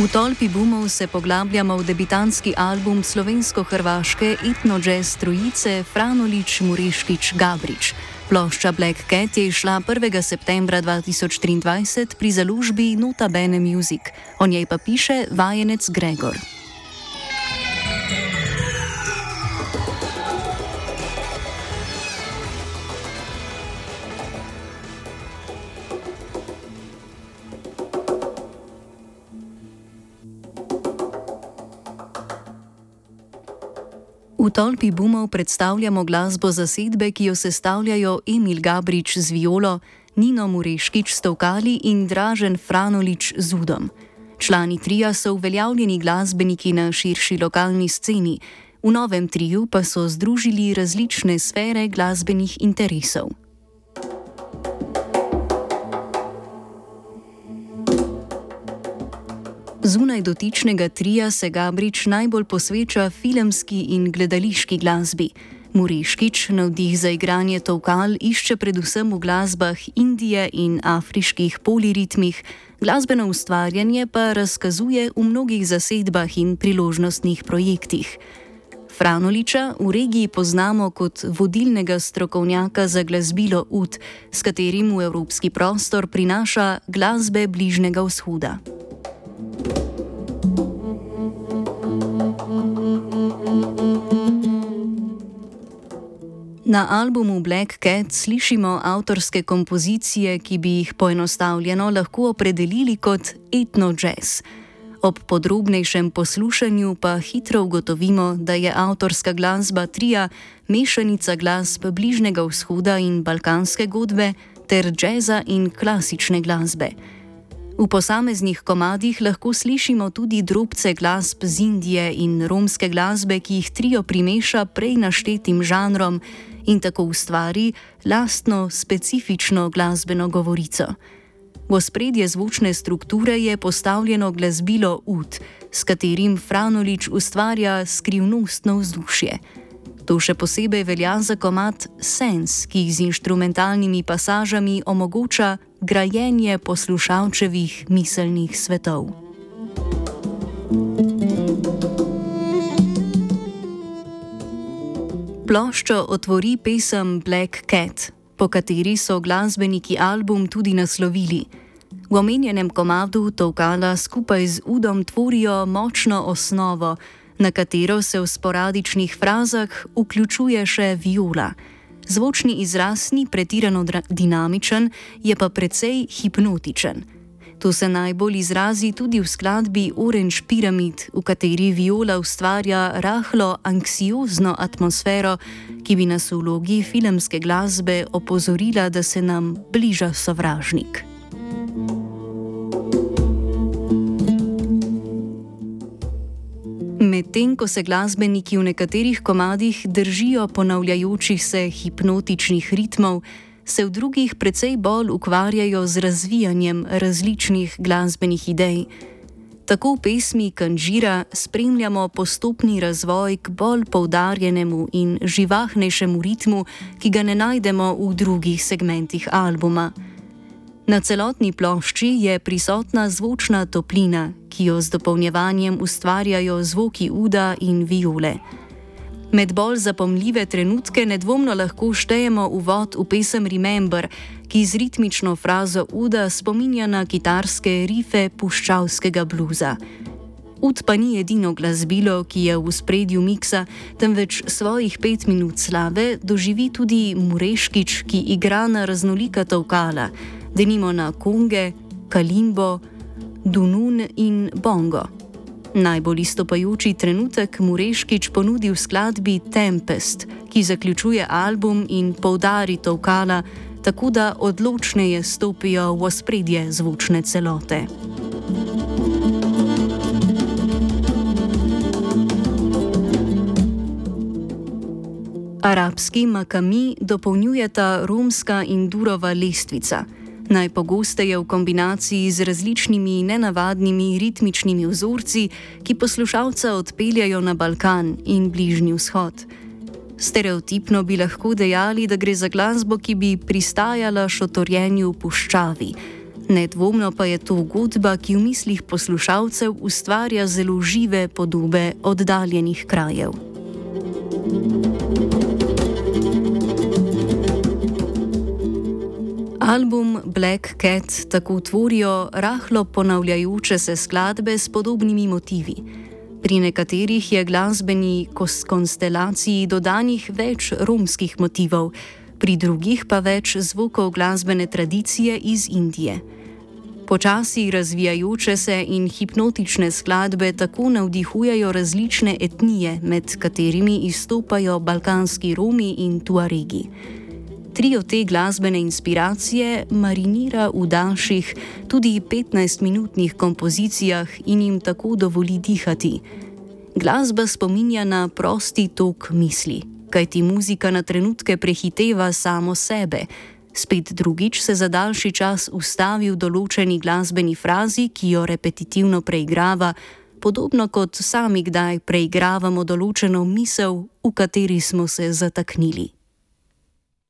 V tolpi boomov se poglabljamo v debitantski album slovensko-hrvaške etno-jazz trojice Franolič, Mureškič, Gabrič. Plošča Black Cat je izšla 1. septembra 2023 pri založbi Nota Bene Music. O njej pa piše vajenec Gregor. V tolpi boomov predstavljamo glasbo zasedbe, ki jo sestavljajo Emil Gabrič z violo, Nino Mureškič s tolkali in Dražen Franolič z udom. Člani tria so uveljavljeni glasbeniki na širši lokalni sceni, v novem triju pa so združili različne sfere glasbenih interesov. Zunaj dotičnega trija se Gabrič najbolj posveča filmski in gledališki glasbi. Mureškič navdih za igranje tolkal išče predvsem v glasbah Indije in afriških poliritmih, glasbeno ustvarjanje pa razkazuje v mnogih zasedbah in priložnostnih projektih. Franoliča v regiji poznamo kot vodilnega strokovnjaka za glasbilo ud, s katerim v evropski prostor prinaša glasbe Bližnjega vzhoda. Na albumu Black Cat slišimo avtorske kompozicije, ki bi jih poenostavljeno lahko opredelili kot etno-jazz. Ob podrobnejšem poslušanju pa hitro ugotovimo, da je avtorska glasba tria mešanica glasb Bližnjega vzhoda in balkanske godbe ter džeza in klasične glasbe. V posameznih komadih lahko slišimo tudi drobce glasb z Indije in romske glasbe, ki jih trio primeša prej naštetim žanrom in tako ustvari lastno, specifično glasbeno govorico. V ospredje zvočne strukture je postavljeno glasbilo ud, s katerim Franolič ustvarja skrivnostno vzdušje. To še posebej velja za komad Sense, ki z inštrumentalnimi pasažami omogoča grajenje poslušalčevih miselnih svetov. Ploščo otvori pesem Black Cat, po kateri so glasbeniki album tudi naslovili. V omenjenem komadu tolkala skupaj z udom tvorijo močno osnovo, na katero se v sporadičnih frazah vključuje še viola. Zvočni izraz ni pretirano dinamičen, je pa precej hipnotičen. To se najbolj izrazi tudi v skladbi Orange Pyramid, v kateri viola ustvarja rahlo anksiozno atmosfero, ki bi nas v vlogi filmske glasbe opozorila, da se nam bliža sovražnik. Medtem ko se glasbeniki v nekaterih komadih držijo ponavljajočih se hipnotičnih ritmov, se v drugih precej bolj ukvarjajo z razvijanjem različnih glasbenih idej. Tako v pesmi Kanžira spremljamo postopni razvoj k bolj poudarjenemu in živahnejšemu ritmu, ki ga ne najdemo v drugih segmentih albuma. Na celotni plošči je prisotna zvočna toplina, ki jo z dopolnjevanjem ustvarjajo zvoki uda in viole. Med bolj zapomljive trenutke nedvomno lahko štejemo uvod v pesem Remember, ki z ritmično frazo uda spominja na kitarske rife puščavskega bluza. Ud pa ni edino glasbilo, ki je v ospredju miksa, temveč svojih 5 minut slave doživi tudi Mureškič, ki igra na raznolika tolkala, denimo na konge, kalimbo, dunun in bongo. Najbolj izstopajoči trenutek Mureškič ponudi v skladbi Tempest, ki zaključuje album in poudari tolkala, tako da odločneje stopijo v ospredje zvočne celote. Arabski makami dopolnjujeta romska in durova lestvica. Najpogosteje v kombinaciji z različnimi nenavadnimi ritmičnimi vzorci, ki poslušalca odpeljajo na Balkan in Bližnji vzhod. Stereotipno bi lahko dejali, da gre za glasbo, ki bi pristajala šotorjenju v puščavi. Nedvomno pa je to godba, ki v mislih poslušalcev ustvarja zelo žive podobe oddaljenih krajev. Album Black Cat tako tvorijo rahlo ponavljajoče se skladbe s podobnimi motivi. Pri nekaterih je glasbeni konstelaciji dodanih več romskih motivov, pri drugih pa več zvokov glasbene tradicije iz Indije. Počasi razvijajoče se in hipnotične skladbe tako navdihujejo različne etnije, med katerimi izstopajo balkanski Romi in Tuaregi. Trio te glasbene inspiracije marinira v daljših, tudi 15-minutnih kompozicijah in jim tako dovoli dihati. Glasba spominja na prosti tok misli, kajti muzika na trenutke prehiteva samo sebe. Spet drugič se za daljši čas ustavi v določeni glasbeni frazi, ki jo repetitivno preigrava, podobno kot sami kdaj preigravamo določeno misel, v kateri smo se zataknili.